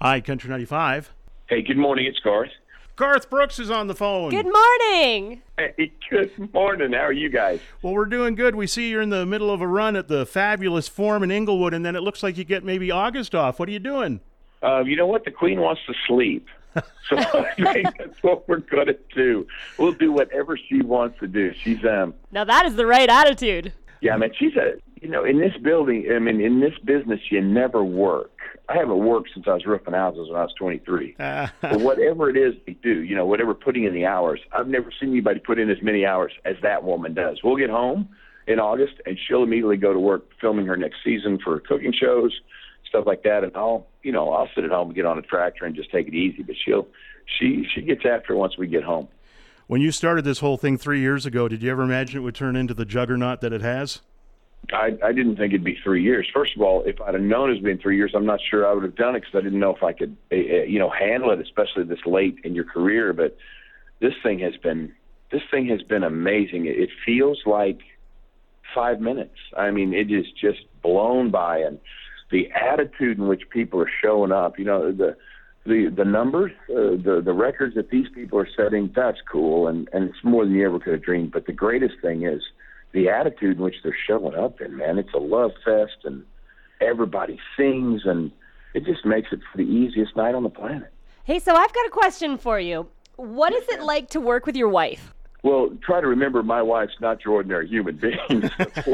Hi, Country 95. Hey, good morning. It's Garth. Garth Brooks is on the phone. Good morning. Hey, good morning. How are you guys? Well, we're doing good. We see you're in the middle of a run at the Fabulous Forum in Inglewood, and then it looks like you get maybe August off. What are you doing? You know what? The Queen wants to sleep. So I think that's what we're going to do. We'll do whatever she wants to do. She's, Now that is the right attitude. yeah, man, she's in this building, in this business, you never work. I haven't worked since I was roofing houses when I was 23. But whatever it is they do, whatever putting in the hours, I've never seen anybody put in as many hours as that woman does. We'll get home in August, and she'll immediately go to work filming her next season for cooking shows, stuff like that, and I'll sit at home and get on a tractor and just take it easy. But she gets after it once we get home. When you started this whole thing 3 years ago, did you ever imagine it would turn into the juggernaut that it has? I didn't think it'd be 3 years. First of all, if I'd have known it was been 3 years, I'm not sure I would have done it because I didn't know if I could, handle it, especially this late in your career. But this thing has been amazing. It feels like 5 minutes. I mean, it is just blown by, and the attitude in which people are showing up. The numbers, the records that these people are setting. That's cool, and it's more than you ever could have dreamed. But the greatest thing is the attitude in which they're showing up in, man. It's a love fest, and everybody sings, and it just makes it the easiest night on the planet. Hey, so I've got a question for you. What is it like to work with your wife? Well, try to remember my wife's not your ordinary human being.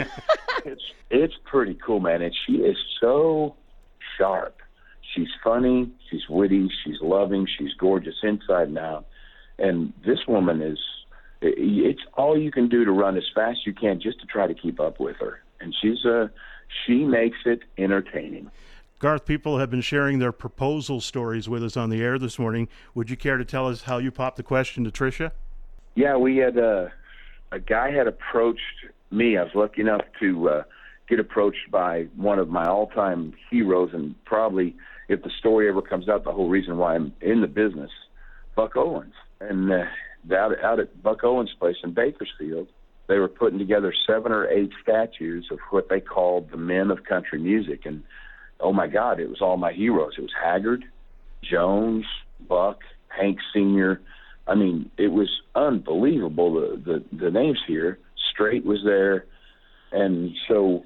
It's pretty cool, man, and she is so sharp. She's funny, she's witty, she's loving, she's gorgeous inside and out. And this woman it's all you can do to run as fast as you can just to try to keep up with her. And she makes it entertaining. Garth, people have been sharing their proposal stories with us on the air this morning. Would you care to tell us how you popped the question to Tricia? Yeah, we had a guy had approached me. I was lucky enough to get approached by one of my all-time heroes, and probably, if the story ever comes out, the whole reason why I'm in the business, Buck Owens. And out at Buck Owens' place in Bakersfield, they were putting together 7 or 8 statues of what they called the men of country music. And, oh, my God, it was all my heroes. It was Haggard, Jones, Buck, Hank Sr. I mean, it was unbelievable, the names here. Strait was there. And so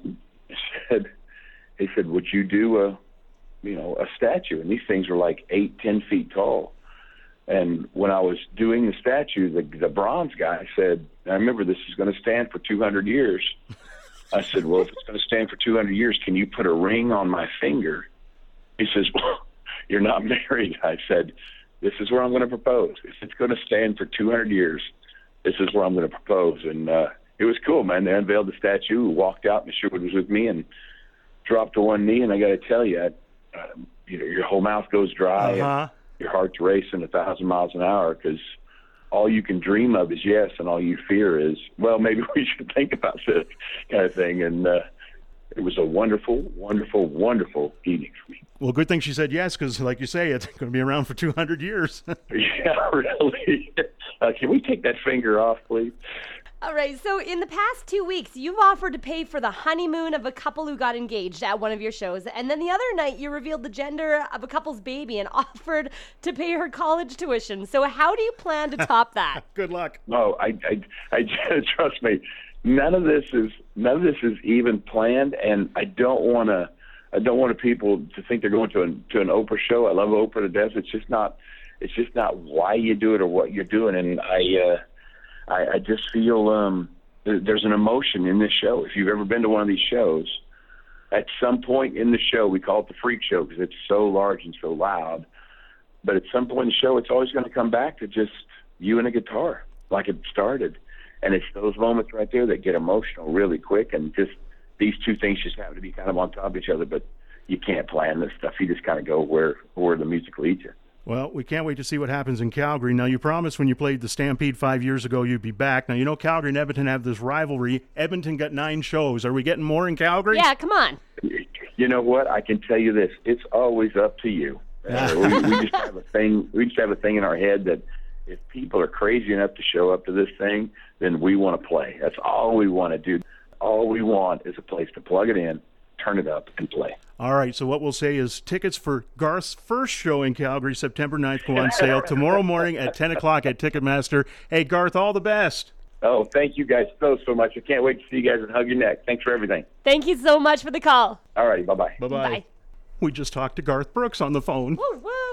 he said, would you do a statue? And these things were like 8-10 feet tall. And when I was doing the statue, the bronze guy said, I remember this is going to stand for 200 years. I said, well, if it's going to stand for 200 years, can you put a ring on my finger? He says, well, you're not married. I said, this is where I'm going to propose. If it's going to stand for 200 years, this is where I'm going to propose. And it was cool, man. They unveiled the statue, walked out, and Sherwood was with me, and dropped to one knee. And I got to tell you, your whole mouth goes dry. Uh-huh. Your heart's racing 1,000 miles an hour because all you can dream of is yes, and all you fear is, well, maybe we should think about this kind of thing. And it was a wonderful, wonderful, wonderful evening for me. Well, good thing she said yes, because like you say, it's going to be around for 200 years. Yeah, really. Can we take that finger off, please? All right, so in the past 2 weeks, you've offered to pay for the honeymoon of a couple who got engaged at one of your shows. And then the other night, you revealed the gender of a couple's baby and offered to pay her college tuition. So how do you plan to top that? Good luck. No, I trust me. None of this is even planned, and I don't want people to think they're going to an Oprah show. I love Oprah to death. It's just not why you do it or what you're doing. And I just feel there's an emotion in this show. If you've ever been to one of these shows, at some point in the show, we call it the freak show because it's so large and so loud. But at some point in the show, it's always going to come back to just you and a guitar, like it started. And it's those moments right there that get emotional really quick. And just these two things just happen to be kind of on top of each other. But you can't plan this stuff. You just kind of go where the music leads you. Well, we can't wait to see what happens in Calgary. Now, you promised when you played the Stampede 5 years ago you'd be back. Now, Calgary and Edmonton have this rivalry. Edmonton got 9 shows. Are we getting more in Calgary? Yeah, come on. You know what? I can tell you this. It's always up to you. We just have a thing. We just have a thing in our head that if people are crazy enough to show up to this thing, then we want to play. That's all we want to do. All we want is a place to plug it in, turn it up and play. All right, so what we'll say is tickets for Garth's first show in Calgary, September 9th, go on sale tomorrow morning at 10 o'clock at Ticketmaster. Hey, Garth, all the best. Oh, thank you guys so much. I can't wait to see you guys and hug your neck. Thanks for everything. Thank you so much for the call. All righty, bye-bye. Bye-bye. Bye. We just talked to Garth Brooks on the phone. Woo, woo.